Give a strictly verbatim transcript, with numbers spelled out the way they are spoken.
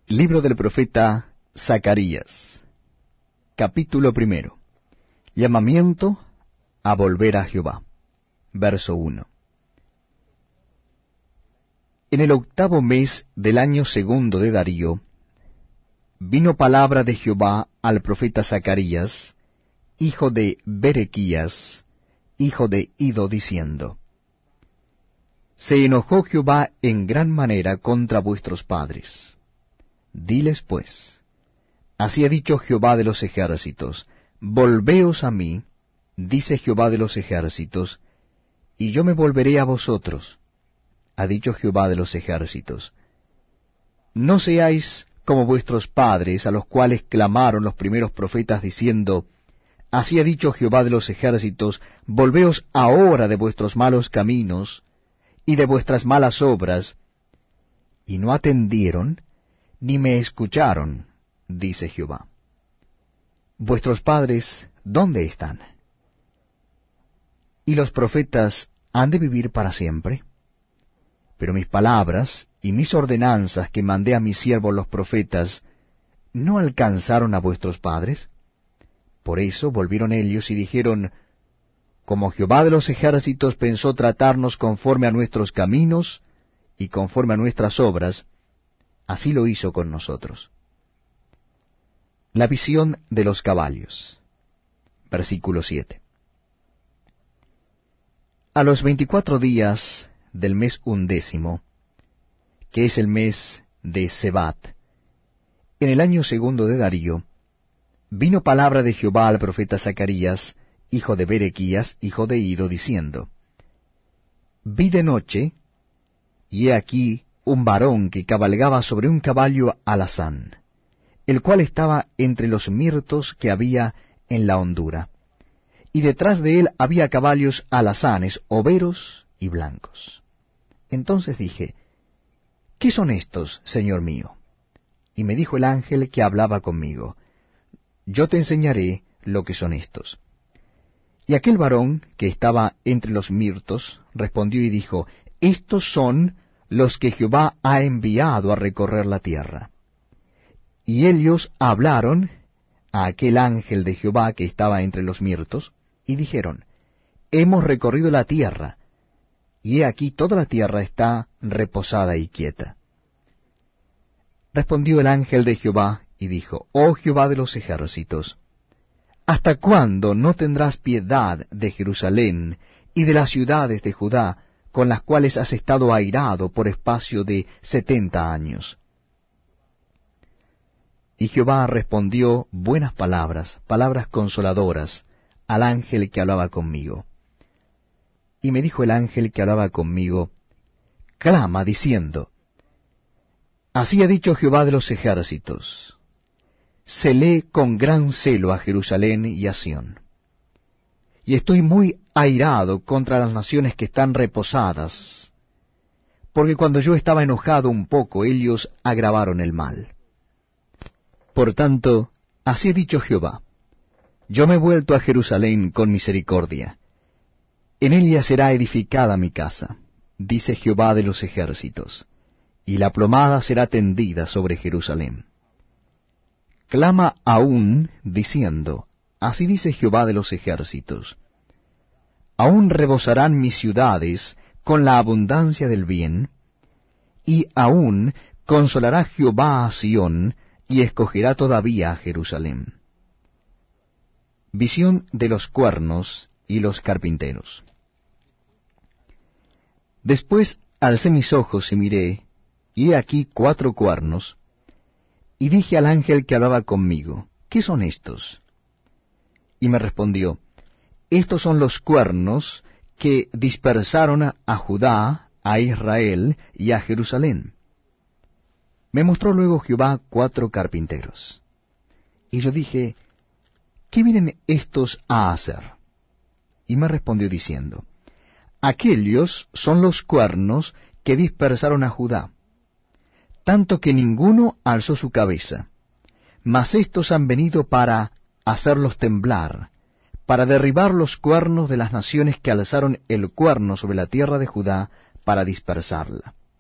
Libro del profeta Zacarías, capítulo primero. Llamamiento a volver a Jehová. Verso uno. En el octavo mes del año segundo de Darío, vino palabra de Jehová al profeta Zacarías, hijo de Berequías, hijo de Ido, diciendo: Se enojó Jehová en gran manera contra vuestros padres. Diles pues, así ha dicho Jehová de los ejércitos, volveos a mí, dice Jehová de los ejércitos, y yo me volveré a vosotros, ha dicho Jehová de los ejércitos. No seáis como vuestros padres, a los cuales clamaron los primeros profetas, diciendo, así ha dicho Jehová de los ejércitos, volveos ahora de vuestros malos caminos y de vuestras malas obras, y no atendieron, ni me escucharon, dice Jehová. Vuestros padres, ¿dónde están? ¿Y los profetas han de vivir para siempre? Pero mis palabras y mis ordenanzas que mandé a mis siervos los profetas, ¿no alcanzaron a vuestros padres? Por eso volvieron ellos y dijeron, como Jehová de los ejércitos pensó tratarnos conforme a nuestros caminos y conforme a nuestras obras, así lo hizo con nosotros. La visión de los caballos. Versículo siete. A los veinticuatro días del mes undécimo, que es el mes de Sebat, en el año segundo de Darío, vino palabra de Jehová al profeta Zacarías, hijo de Berequías, hijo de Ido, diciendo: Vi de noche, y he aquí un varón que cabalgaba sobre un caballo alazán, el cual estaba entre los mirtos que había en la hondura, y detrás de él había caballos alazanes, overos y blancos. Entonces dije, ¿qué son estos, Señor mío? Y me dijo el ángel que hablaba conmigo, yo te enseñaré lo que son estos. Y aquel varón que estaba entre los mirtos respondió y dijo, estos son los que Jehová ha enviado a recorrer la tierra. Y ellos hablaron a aquel ángel de Jehová que estaba entre los mirtos, y dijeron, hemos recorrido la tierra, y he aquí toda la tierra está reposada y quieta. Respondió el ángel de Jehová, y dijo, oh Jehová de los ejércitos, ¿hasta cuándo no tendrás piedad de Jerusalén y de las ciudades de Judá, con las cuales has estado airado por espacio de setenta años? Y Jehová respondió buenas palabras, palabras consoladoras, al ángel que hablaba conmigo. Y me dijo el ángel que hablaba conmigo, clama diciendo, así ha dicho Jehová de los ejércitos, celé con gran celo a Jerusalén y a Sión. Y estoy muy airado contra las naciones que están reposadas, porque cuando yo estaba enojado un poco, ellos agravaron el mal. Por tanto, así ha dicho Jehová, yo me he vuelto a Jerusalén con misericordia, en ella será edificada mi casa, dice Jehová de los ejércitos, y la plomada será tendida sobre Jerusalén. Clama aún, diciendo, así dice Jehová de los ejércitos, aún rebosarán mis ciudades con la abundancia del bien, y aún consolará Jehová a Sión, y escogerá todavía a Jerusalén. Visión de los cuernos y los carpinteros. Después alcé mis ojos y miré, y he aquí cuatro cuernos, y dije al ángel que hablaba conmigo, ¿qué son estos? Y me respondió, estos son los cuernos que dispersaron a Judá, a Israel y a Jerusalén. Me mostró luego Jehová cuatro carpinteros. Y yo dije, ¿qué vienen estos a hacer? Y me respondió diciendo, aquellos son los cuernos que dispersaron a Judá, tanto que ninguno alzó su cabeza, mas estos han venido para hacerlos temblar, para derribar los cuernos de las naciones que alzaron el cuerno sobre la tierra de Judá, para dispersarla.